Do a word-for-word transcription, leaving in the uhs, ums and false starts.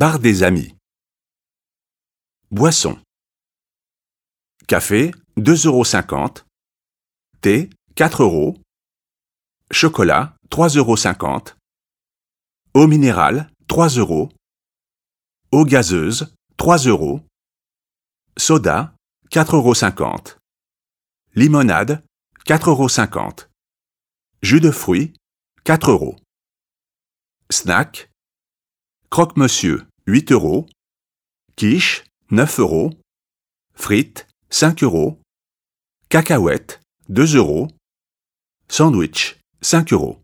Bar des amis. Boisson. Café, deux euros cinquante. Thé, quatre euros. Chocolat, trois euros cinquante. Eau minérale, trois euros. Eau gazeuse, trois euros. Soda, quatre euros cinquante. Limonade, quatre euros cinquante. Jus de fruits, quatre euros. Snack. Croque-monsieur, huit euros. Quiche, neuf euros. Frites, cinq euros. Cacahuètes, deux euros. Sandwich, cinq euros.